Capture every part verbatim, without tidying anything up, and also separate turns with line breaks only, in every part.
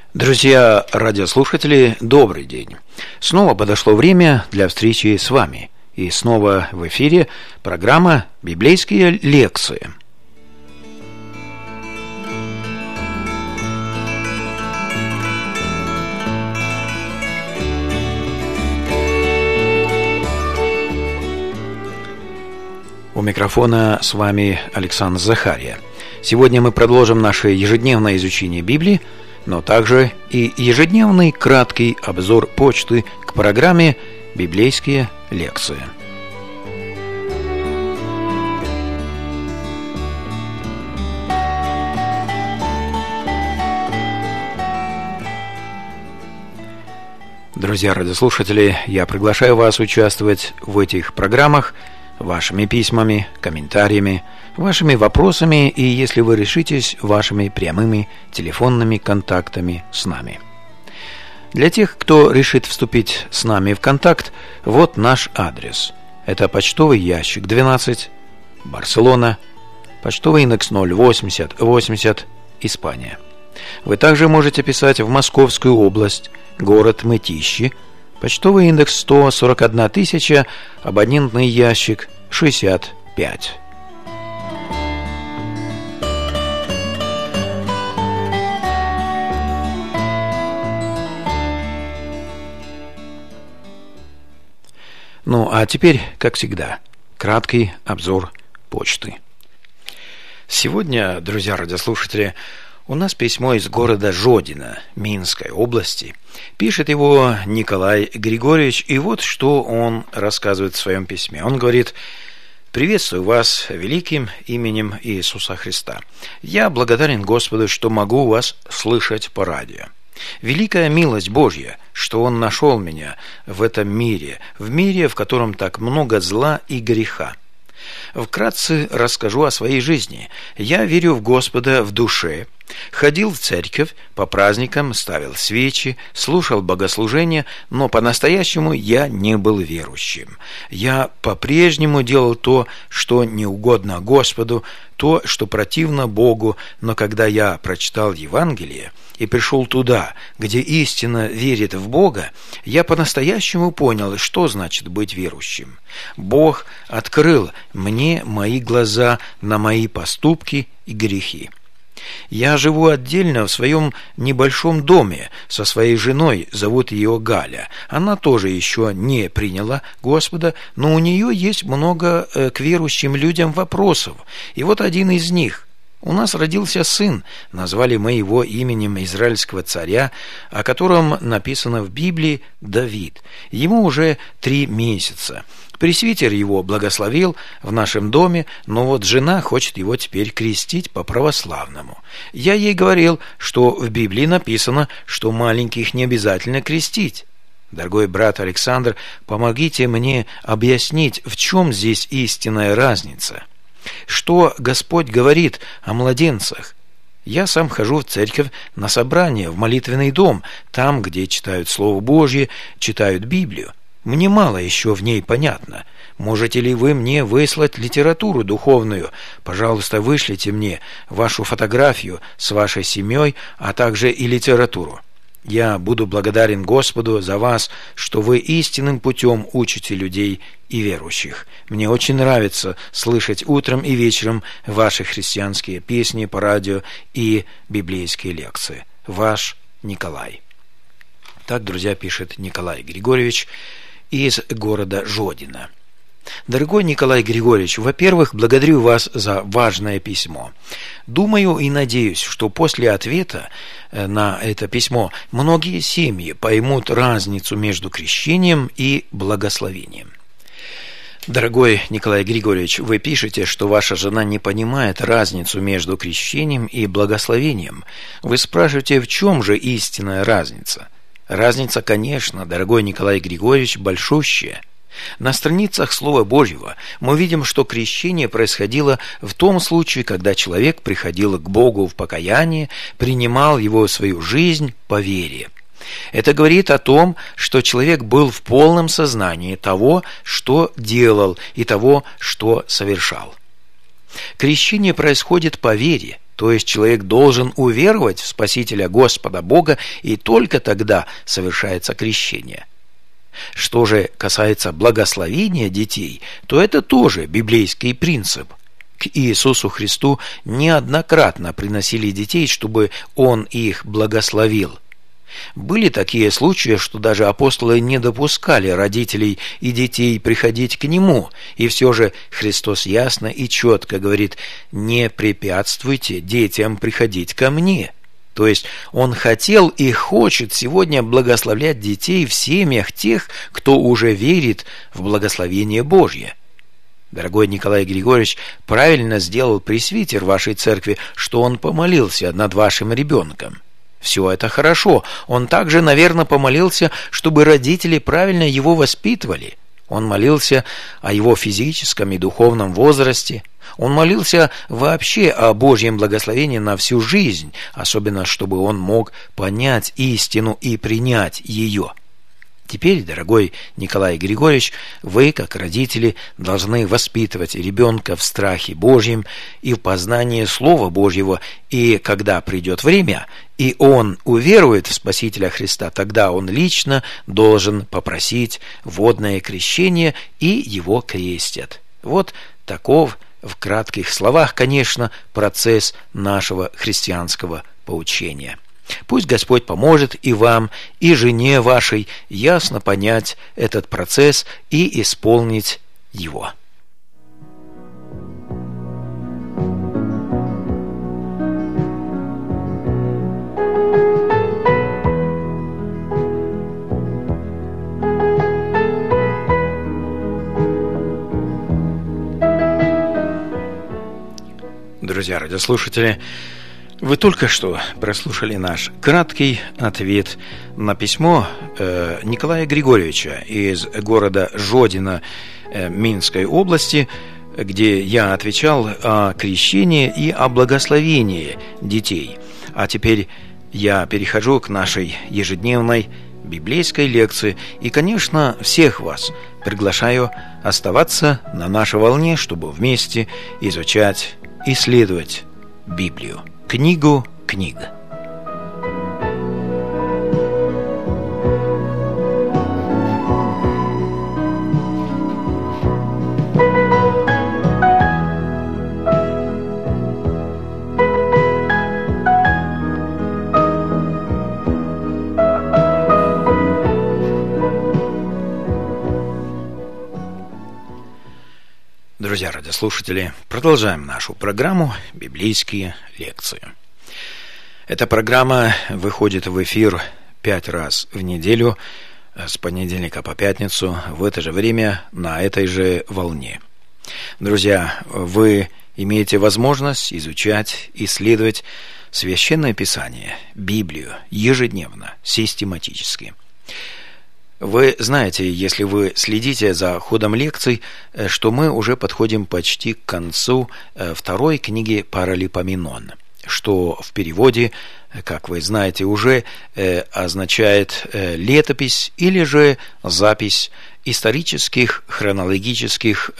Друзья радиослушатели, добрый день. Снова подошло время для встречи с вами. И снова в эфире программа «Библейские лекции». У микрофона с вами Александр Захария. Сегодня мы продолжим наше ежедневное изучение Библии, но также и ежедневный краткий обзор почты к программе «Библейские лекции». Друзья радиослушатели, я приглашаю вас участвовать в этих программах вашими письмами, комментариями, вашими вопросами и, если вы решитесь, вашими прямыми телефонными контактами с нами. Для тех, кто решит вступить с нами в контакт, вот наш адрес. Это почтовый ящик двенадцать, Барселона, почтовый индекс ноль восемьдесят восемьдесят, Испания. Вы также можете писать в Московскую область, город Мытищи, почтовый индекс сто сорок одна тысяча, абонентный ящик шестьдесят пять. Ну, а теперь, как всегда, краткий обзор почты. Сегодня, друзья радиослушатели, у нас письмо из города Жодино, Минской области. Пишет его Николай Григорьевич, и вот что он рассказывает в своем письме. Он говорит: «Приветствую вас великим именем Иисуса Христа. Я благодарен Господу, что могу вас слышать по радио. Великая милость Божья, что Он нашел меня в этом мире, в мире, в котором так много зла и греха. Вкратце расскажу о своей жизни. Я верю в Господа в душе, ходил в церковь, по праздникам ставил свечи, слушал богослужения, но по-настоящему я не был верующим. Я по-прежнему делал то, что не угодно Господу, то, что противно Богу, но когда я прочитал Евангелие и пришел туда, где истинно верит в Бога, я по-настоящему понял, что значит быть верующим. Бог открыл мне мои глаза на мои поступки и грехи. Я живу отдельно в своем небольшом доме со своей женой, зовут ее Галя. Она тоже еще не приняла Господа, но у нее есть много э, к верующим людям вопросов. И вот один из них. У нас родился сын, назвали мы его именем израильского царя, о котором написано в Библии Давид. Ему уже три месяца. Пресвитер его благословил в нашем доме, но вот жена хочет его теперь крестить по-православному. Я ей говорил, что в Библии написано, что маленьких не обязательно крестить. Дорогой брат Александр, помогите мне объяснить, в чем здесь истинная разница. Что Господь говорит о младенцах? Я сам хожу в церковь на собрание, в молитвенный дом, там, где читают Слово Божье, читают Библию. Мне мало еще в ней понятно. Можете ли вы мне выслать литературу духовную? Пожалуйста, вышлите мне вашу фотографию с вашей семьей, а также и литературу. Я буду благодарен Господу за вас, что вы истинным путем учите людей и верующих. Мне очень нравится слышать утром и вечером ваши христианские песни по радио и библейские лекции. Ваш Николай». Так, друзья, пишет Николай Григорьевич из города Жодино. Дорогой Николай Григорьевич, во-первых, благодарю вас за важное письмо. Думаю и надеюсь, что после ответа на это письмо многие семьи поймут разницу между крещением и благословением. Дорогой Николай Григорьевич, вы пишете, что ваша жена не понимает разницу между крещением и благословением. Вы спрашиваете, в чем же истинная разница? Разница, конечно, дорогой Николай Григорьевич, большущая. На страницах Слова Божьего мы видим, что крещение происходило в том случае, когда человек приходил к Богу в покаянии, принимал Его в свою жизнь по вере. Это говорит о том, что человек был в полном сознании того, что делал, и того, что совершал. Крещение происходит по вере, То есть человек должен уверовать в Спасителя Господа Бога, и только тогда совершается крещение. Что же касается благословения детей, то это тоже библейский принцип. К Иисусу Христу неоднократно приносили детей, чтобы Он их благословил. Были такие случаи, что даже апостолы не допускали родителей и детей приходить к Нему, и все же Христос ясно и четко говорит: «Не препятствуйте детям приходить ко Мне». То есть Он хотел и хочет сегодня благословлять детей в семьях тех, кто уже верит в благословение Божье. Дорогой Николай Григорьевич правильно сделал пресвитер вашей церкви, что он помолился над вашим ребенком. Все это хорошо. Он также, наверное, помолился, чтобы родители правильно его воспитывали. Он молился о его физическом и духовном возрасте. Он молился вообще о Божьем благословении на всю жизнь, особенно чтобы он мог понять истину и принять ее. Теперь, дорогой Николай Григорьевич, вы, как родители, должны воспитывать ребенка в страхе Божьем и в познании Слова Божьего, и когда придет время, и он уверует в Спасителя Христа, тогда он лично должен попросить водное крещение, и его крестят. Вот таков, в кратких словах, конечно, процесс нашего христианского поучения. Пусть Господь поможет и вам, и жене вашей ясно понять этот процесс и исполнить его. Друзья радиослушатели, вы только что прослушали наш краткий ответ на письмо э, Николая Григорьевича из города Жодино э, Минской области, где я отвечал о крещении и о благословении детей. А теперь я перехожу к нашей ежедневной библейской лекции. И, конечно, всех вас приглашаю оставаться на нашей волне, чтобы вместе изучать, исследовать Библию. Книгу книг. Друзья радиослушатели, продолжаем нашу программу «Библейские лекции». Эта программа выходит в эфир пять раз в неделю, с понедельника по пятницу, в это же время, на этой же волне. Друзья, вы имеете возможность изучать, исследовать Священное Писание, Библию, ежедневно, систематически. Вы знаете, если вы следите за ходом лекций, что мы уже подходим почти к концу второй книги Паралипоменон, что в переводе, как вы знаете уже, означает летопись или же запись исторических, хронологических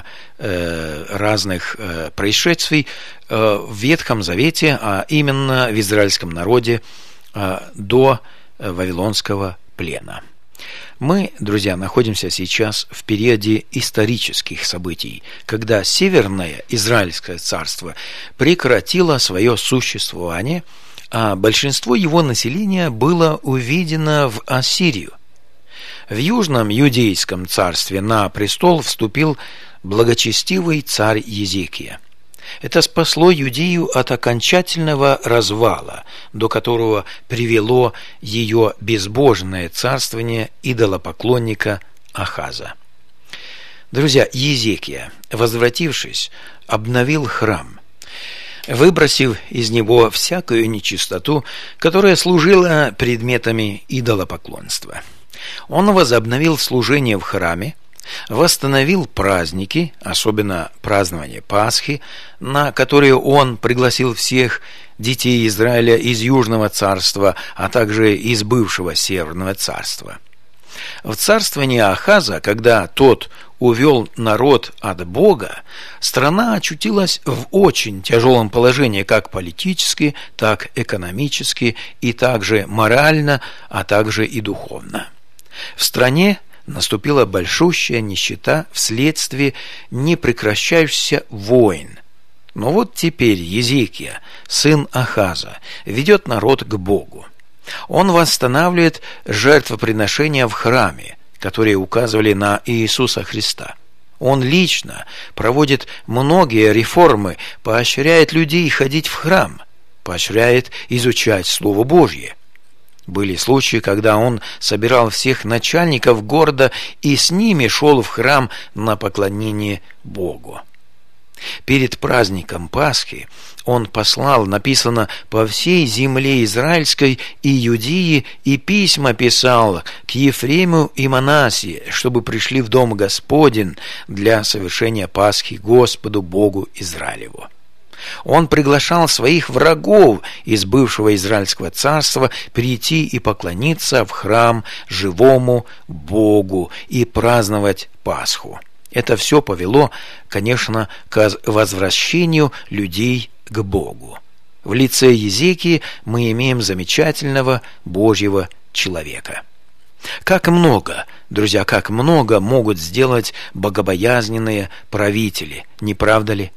разных происшествий в Ветхом Завете, а именно в израильском народе до Вавилонского плена. Мы, друзья, находимся сейчас в периоде исторических событий, когда Северное Израильское царство прекратило свое существование, а большинство его населения было уведено в Ассирию. В Южном Иудейском царстве на престол вступил благочестивый царь Езекия. Это спасло Иудею от окончательного развала, до которого привело ее безбожное царствование идолопоклонника Ахаза. Друзья, Езекия, возвратившись, обновил храм, выбросив из него всякую нечистоту, которая служила предметами идолопоклонства. Он возобновил служение в храме, восстановил праздники, особенно празднование Пасхи, на которые он пригласил всех детей Израиля из Южного царства, а также из бывшего Северного царства. В царствовании Ахаза, когда тот увел народ от Бога, страна очутилась в очень тяжелом положении как политически, так экономически и также морально, а также и духовно. В стране наступила большущая нищета вследствие непрекращающихся войн. Но вот теперь Езекия, сын Ахаза, ведет народ к Богу. Он восстанавливает жертвоприношения в храме, которые указывали на Иисуса Христа. Он лично проводит многие реформы, поощряет людей ходить в храм, поощряет изучать Слово Божье. Были случаи, когда он собирал всех начальников города и с ними шел в храм на поклонение Богу. Перед праздником Пасхи он послал, написано, по всей земле израильской и Иудеи, и письма писал к Ефрему и Манасии, чтобы пришли в дом Господень для совершения Пасхи Господу Богу Израилеву. Он приглашал своих врагов из бывшего Израильского царства прийти и поклониться в храм живому Богу и праздновать Пасху. Это все повело, конечно, к возвращению людей к Богу. В лице Езекии мы имеем замечательного Божьего человека. Как много, друзья, как много могут сделать богобоязненные правители, не правда ли?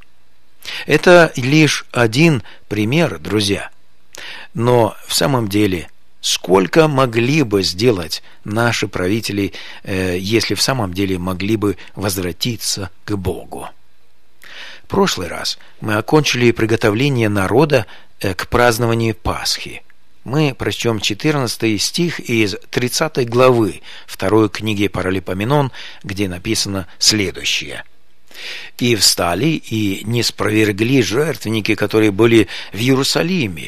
Это лишь один пример, друзья. Но в самом деле, сколько могли бы сделать наши правители, э, если в самом деле могли бы возвратиться к Богу? В прошлый раз мы окончили приготовление народа э, к празднованию Пасхи. Мы прочтем четырнадцатый стих из тридцатой главы второй книги Паралипоменон, где написано следующее. «И встали, и не спровергли жертвенники, которые были в Иерусалиме,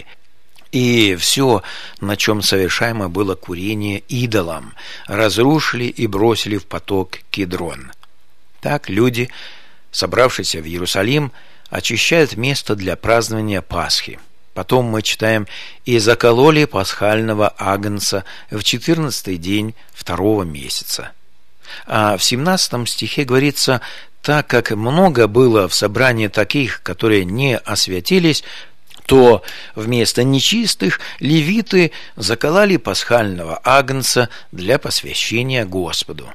и все, на чем совершаемо было курение идолам, разрушили и бросили в поток Кидрон». Так люди, собравшиеся в Иерусалим, очищают место для празднования Пасхи. Потом мы читаем: «И закололи пасхального агнца в четырнадцатый день второго месяца». А в семнадцатом стихе говорится: «Так как много было в собрании таких, которые не освятились, то вместо нечистых левиты закололи пасхального агнца для посвящения Господу».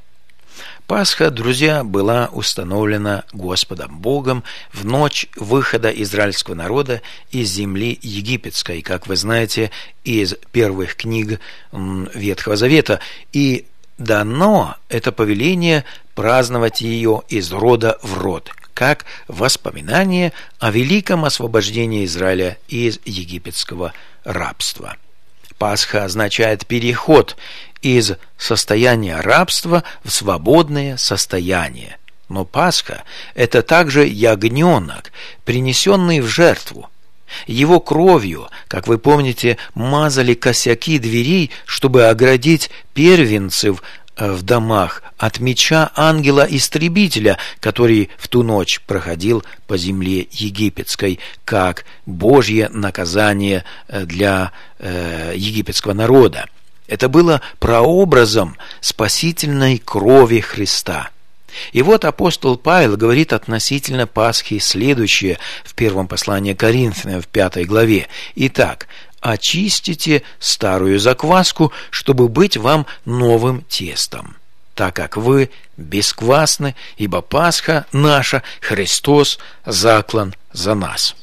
Пасха, друзья, была установлена Господом Богом в ночь выхода израильского народа из земли египетской, как вы знаете, из первых книг Ветхого Завета, и дано это повеление праздновать ее из рода в род, как воспоминание о великом освобождении Израиля из египетского рабства. Пасха означает переход из состояния рабства в свободное состояние. Но Пасха – это также ягненок, принесенный в жертву. Его кровью, как вы помните, мазали косяки дверей, чтобы оградить первенцев в домах от меча ангела-истребителя, который в ту ночь проходил по земле египетской, как Божье наказание для э, египетского народа. Это было прообразом спасительной крови Христа. И вот апостол Павел говорит относительно Пасхи следующее в первом послании к Коринфянам в пятой главе. «Итак, очистите старую закваску, чтобы быть вам новым тестом, так как вы бесквасны, ибо Пасха наша, Христос, заклан за нас».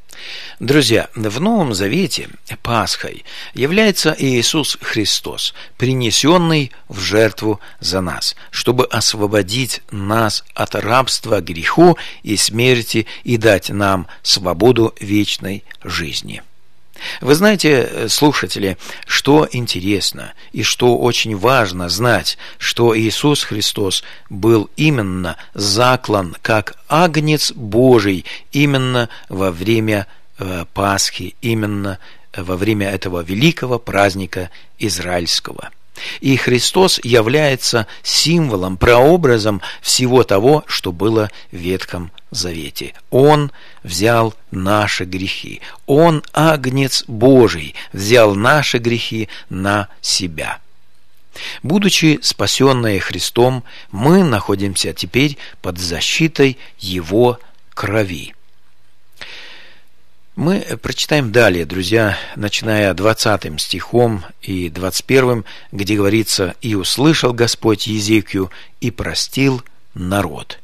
Друзья, в Новом Завете Пасхой является Иисус Христос, принесенный в жертву за нас, чтобы освободить нас от рабства греху и смерти и дать нам свободу вечной жизни. Вы знаете, слушатели, что интересно и что очень важно знать, что Иисус Христос был именно заклан как агнец Божий именно во время э, Пасхи, именно во время этого великого праздника израильского. И Христос является символом, прообразом всего того, что было в Ветхом Завете. Он взял наши грехи. Он, агнец Божий, взял наши грехи на себя. Будучи спасенные Христом, мы находимся теперь под защитой Его крови. Мы прочитаем далее, друзья, начиная двадцатым стихом и двадцать первым, где говорится: «И услышал Господь Езекию, и простил народ.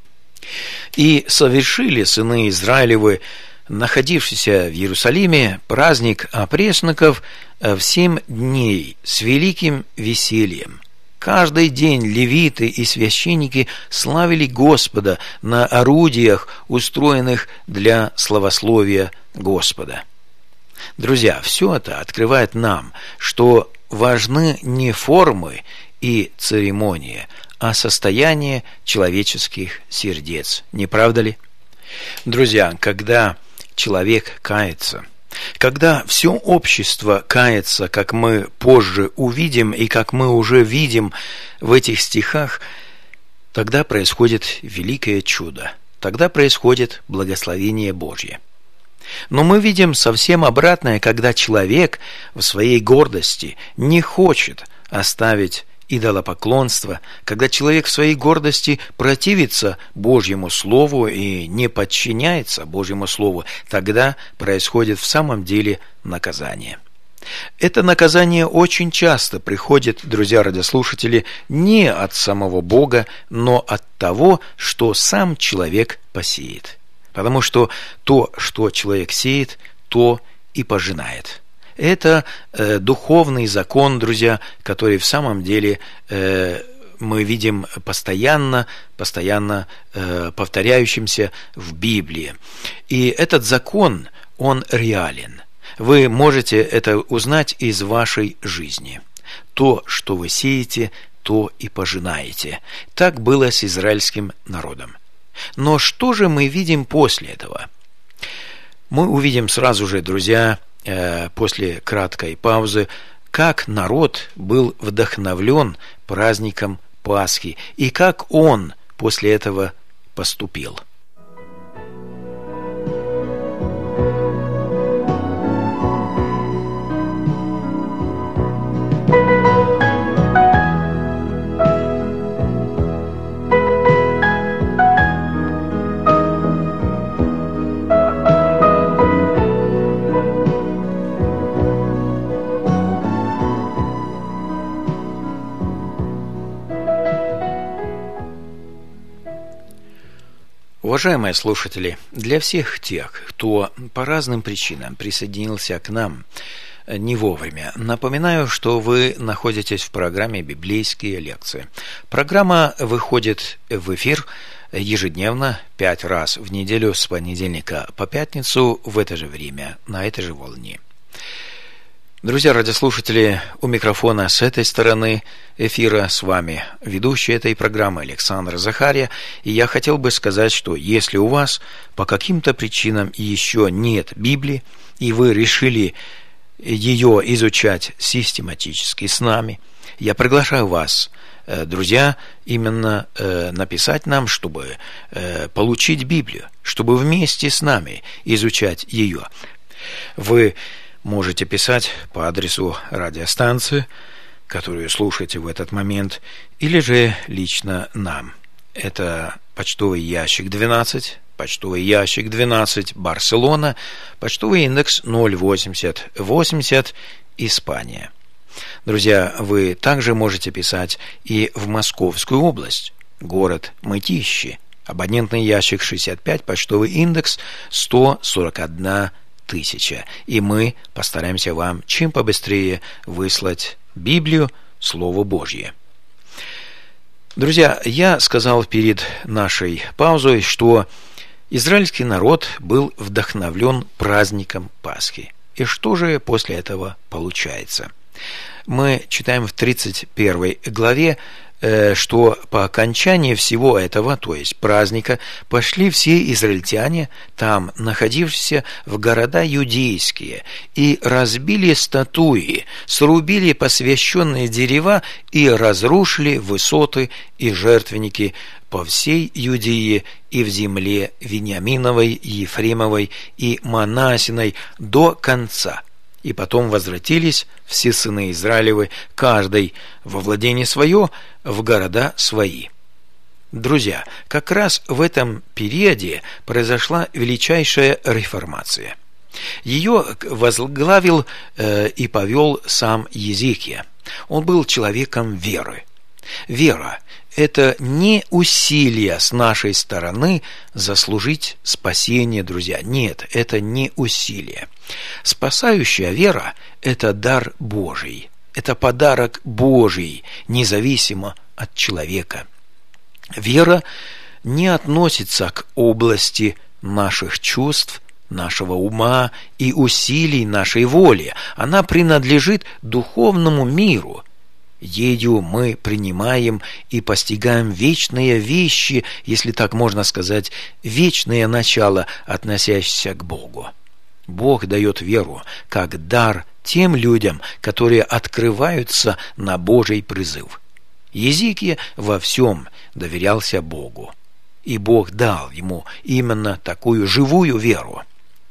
И совершили сыны Израилевы, находившиеся в Иерусалиме, праздник опресноков в семь дней с великим весельем. Каждый день левиты и священники славили Господа на орудиях, устроенных для славословия Господа». Друзья, все это открывает нам, что важны не формы и церемонии, а состояние человеческих сердец. Не правда ли? Друзья, когда человек кается, когда все общество кается, как мы позже увидим и как мы уже видим в этих стихах, тогда происходит великое чудо, тогда происходит благословение Божье. Но мы видим совсем обратное, когда человек в своей гордости не хочет оставить идолопоклонство, когда человек в своей гордости противится Божьему Слову и не подчиняется Божьему Слову, тогда происходит в самом деле наказание. Это наказание очень часто приходит, друзья радиослушатели, не от самого Бога, но от того, что сам человек посеет. Потому что то, что человек сеет, то и пожинает. Это э, духовный закон, друзья, который в самом деле э, мы видим постоянно, постоянно э, повторяющимся в Библии. И этот закон, он реален. Вы можете это узнать из вашей жизни. То, что вы сеете, то и пожинаете. Так было с израильским народом. Но что же мы видим после этого? Мы увидим сразу же, друзья, после краткой паузы, как народ был вдохновлен праздником Пасхи и как он после этого поступил. Уважаемые слушатели, для всех тех, кто по разным причинам присоединился к нам не вовремя, напоминаю, что вы находитесь в программе «Библейские лекции». Программа выходит в эфир ежедневно, пять раз в неделю, с понедельника по пятницу, в это же время, на этой же волне. Друзья радиослушатели, у микрофона с этой стороны эфира с вами ведущий этой программы Александр Захария, и я хотел бы сказать, что если у вас по каким-то причинам еще нет Библии, и вы решили ее изучать систематически с нами, я приглашаю вас, друзья, именно написать нам, чтобы получить Библию, чтобы вместе с нами изучать ее. Вы можете писать по адресу радиостанции, которую слушаете в этот момент, или же лично нам. Это почтовый ящик двенадцать, почтовый ящик двенадцать, Барселона, почтовый индекс ноль восемьдесят восемьдесят, Испания. Друзья, вы также можете писать и в Московскую область, город Мытищи, абонентный ящик шестьдесят пять, почтовый индекс сто сорок одна тысяча. И мы постараемся вам чем побыстрее выслать Библию, Слово Божье. Друзья, я сказал перед нашей паузой, что израильский народ был вдохновлен праздником Пасхи. И что же после этого получается? Мы читаем в тридцать первой главе, что по окончании всего этого, то есть праздника, пошли все израильтяне, там находившиеся в города юдейские, и разбили статуи, срубили посвященные дерева и разрушили высоты и жертвенники по всей Юдее и в земле Вениаминовой, Ефремовой и Манасиной до конца. И потом возвратились все сыны Израилевы, каждый во владение свое, в города свои. Друзья, как раз в этом периоде произошла величайшая реформация. Ее возглавил э, и повел сам Езекия. Он был человеком веры. Вера – это не усилие с нашей стороны заслужить спасение, друзья. Нет, это не усилие. Спасающая вера – это дар Божий. Это подарок Божий, независимо от человека. Вера не относится к области наших чувств, нашего ума и усилий нашей воли. Она принадлежит духовному миру. Ею мы принимаем и постигаем вечные вещи, если так можно сказать, вечное начало, относящееся к Богу. Бог дает веру как дар тем людям, которые открываются на Божий призыв. Езекия во всем доверялся Богу, и Бог дал ему именно такую живую веру.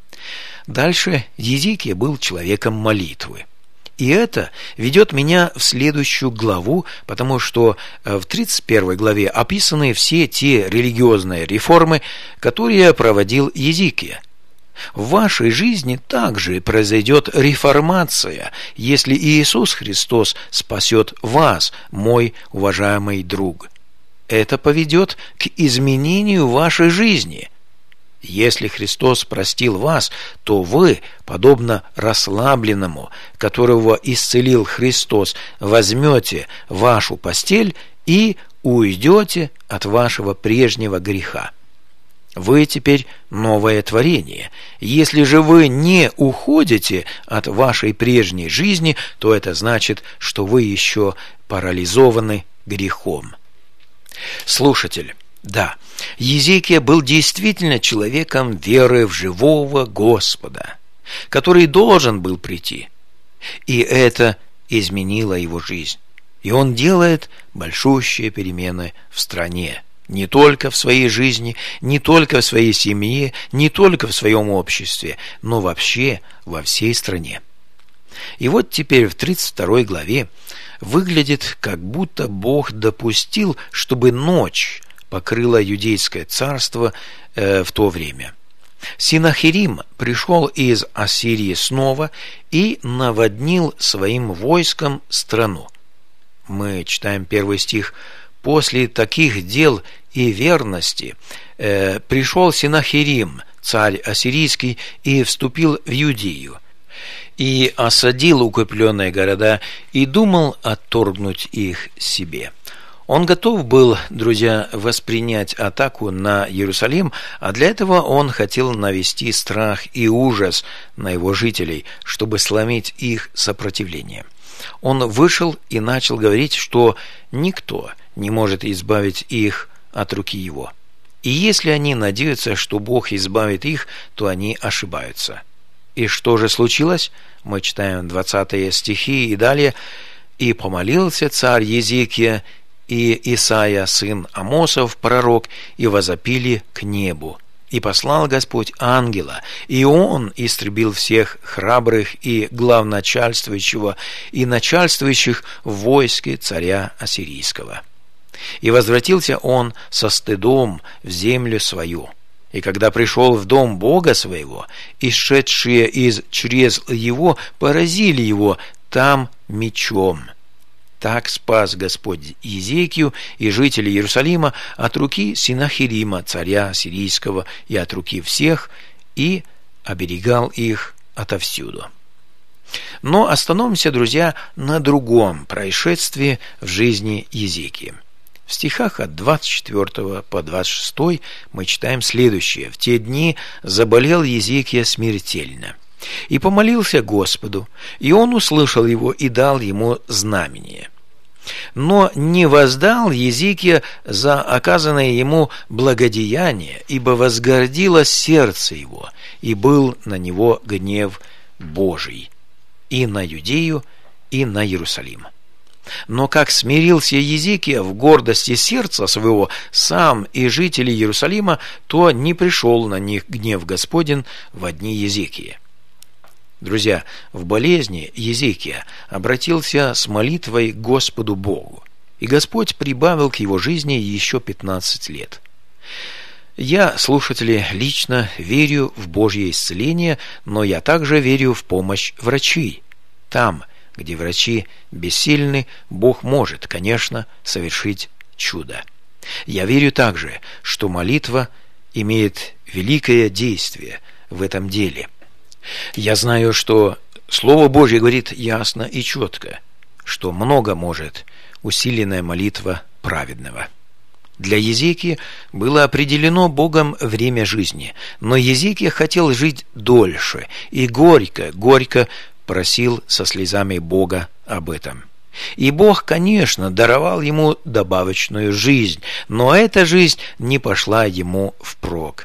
Дальше Езекия был человеком молитвы. И это ведет меня в следующую главу, потому что в тридцать первой главе описаны все те религиозные реформы, которые проводил Езекия. В вашей жизни также произойдет реформация, если Иисус Христос спасет вас, мой уважаемый друг. Это поведет к изменению вашей жизни. Если Христос простил вас, то вы, подобно расслабленному, которого исцелил Христос, возьмете вашу постель и уйдете от вашего прежнего греха. Вы теперь новое творение. Если же вы не уходите от вашей прежней жизни, то это значит, что вы еще парализованы грехом. Слушатель, да, Езекия был действительно человеком веры в живого Господа, который должен был прийти. И это изменило его жизнь. И он делает большущие перемены в стране. Не только в своей жизни, не только в своей семье, не только в своем обществе, но вообще во всей стране. И вот теперь в тридцать второй главе выглядит, как будто Бог допустил, чтобы ночь покрыла Иудейское царство э, в то время. Синахирим пришел из Ассирии снова и наводнил своим войском страну. Мы читаем первый стих. «После таких дел и верности э, пришел Синахирим, царь ассирийский, и вступил в Иудею, и осадил укрепленные города, и думал отторгнуть их себе». Он готов был, друзья, воспринять атаку на Иерусалим, а для этого он хотел навести страх и ужас на его жителей, чтобы сломить их сопротивление. Он вышел и начал говорить, что никто не может избавить их от руки его. И если они надеются, что Бог избавит их, то они ошибаются. И что же случилось? Мы читаем двадцатые стихи и далее. «И помолился царь Езекия и Исаия, сын Амосов, пророк, и возопили к небу. И послал Господь ангела, и он истребил всех храбрых и главначальствующего, и начальствующих в войске царя ассирийского. И возвратился он со стыдом в землю свою. И когда пришел в дом Бога своего, исшедшие из чрез его поразили его там мечом. Так спас Господь Езекию и жителей Иерусалима от руки Синахирима, царя сирийского, и от руки всех, и оберегал их отовсюду». Но остановимся, друзья, на другом происшествии в жизни Езекии. В стихах от двадцать четвёртого по двадцать шестой мы читаем следующее. «В те дни заболел Езекия смертельно, и помолился Господу, и он услышал его и дал ему знамение. Но не воздал Езекия за оказанное ему благодеяние, ибо возгордило сердце его, и был на него гнев Божий и на Иудею, и на Иерусалим. Но как смирился Езекия в гордости сердца своего, сам и жители Иерусалима, то не пришел на них гнев Господень во дни Езекии». Друзья, в болезни Езекия обратился с молитвой к Господу Богу, и Господь прибавил к его жизни еще пятнадцать лет. Я, слушатели, лично верю в Божье исцеление, но я также верю в помощь врачей. Там, где врачи бессильны, Бог может, конечно, совершить чудо. Я верю также, что молитва имеет великое действие в этом деле. Я знаю, что Слово Божье говорит ясно и четко, что много может усиленная молитва праведного. Для Езекии было определено Богом время жизни, но Езекия хотел жить дольше и горько, горько просил со слезами Бога об этом. И Бог, конечно, даровал ему добавочную жизнь, но эта жизнь не пошла ему впрок.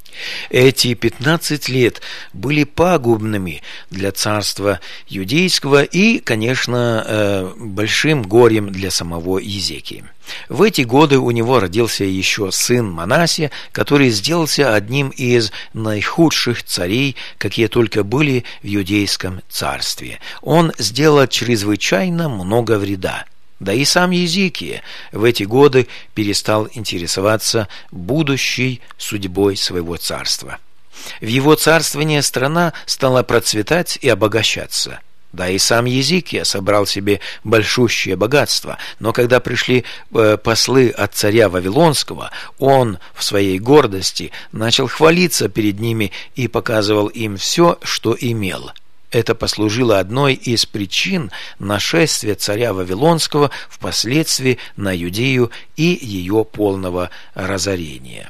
Эти пятнадцать лет были пагубными для царства юдейского и, конечно, большим горем для самого Езекии. В эти годы у него родился еще сын Манассия, который сделался одним из наихудших царей, какие только были в юдейском царстве. Он сделал чрезвычайно много вреда. Да и сам Езекия в эти годы перестал интересоваться будущей судьбой своего царства. В его царствование страна стала процветать и обогащаться. Да и сам Езекия собрал себе большущее богатство, но когда пришли э, послы от царя Вавилонского, он в своей гордости начал хвалиться перед ними и показывал им все, что имел. Это послужило одной из причин нашествия царя Вавилонского впоследствии на Юдею и ее полного разорения.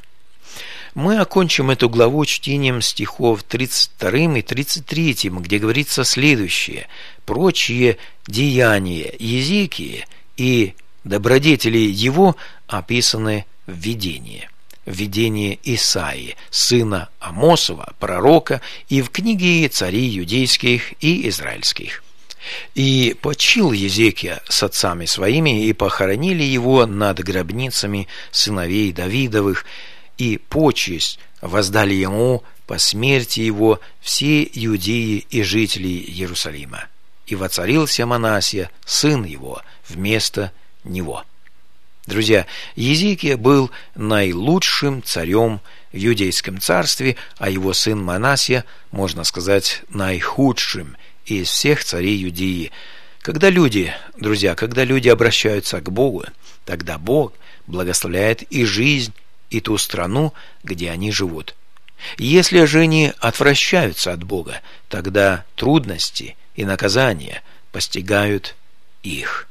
Мы окончим эту главу чтением стихов тридцать вторым и тридцать третьим, где говорится следующее: «Прочие деяния Езекии и добродетели его описаны в видении». В видении Исаии, сына Амосова, пророка, и в книге царей юдейских и израильских. «И почил Езекия с отцами своими, и похоронили его над гробницами сыновей Давидовых, и почесть воздали ему по смерти его все иудеи и жители Иерусалима. И воцарился Манассия, сын его, вместо него». Друзья, Езекия был наилучшим царем в Иудейском царстве, а его сын Манассия, можно сказать, наихудшим из всех царей Иудеи. Когда люди, друзья, когда люди обращаются к Богу, тогда Бог благословляет и жизнь, и ту страну, где они живут. Если же они отвращаются от Бога, тогда трудности и наказания постигают их.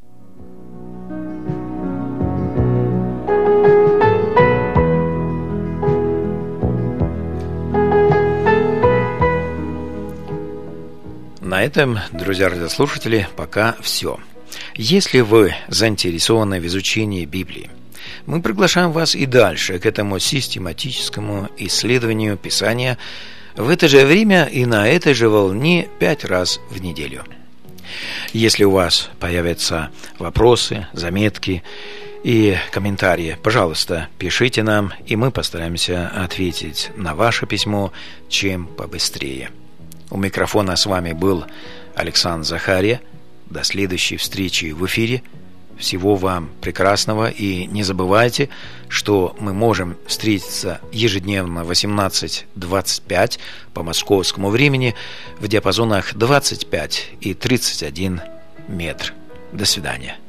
На этом, друзья радиослушатели, пока все. Если вы заинтересованы в изучении Библии, мы приглашаем вас и дальше к этому систематическому исследованию Писания в это же время и на этой же волне пять раз в неделю. Если у вас появятся вопросы, заметки и комментарии, пожалуйста, пишите нам, и мы постараемся ответить на ваше письмо чем побыстрее. У микрофона с вами был Александр Захария. До следующей встречи в эфире. Всего вам прекрасного, и не забывайте, что мы можем встретиться ежедневно в восемнадцать двадцать пять по московскому времени в диапазонах двадцать пять и тридцать один метр. До свидания.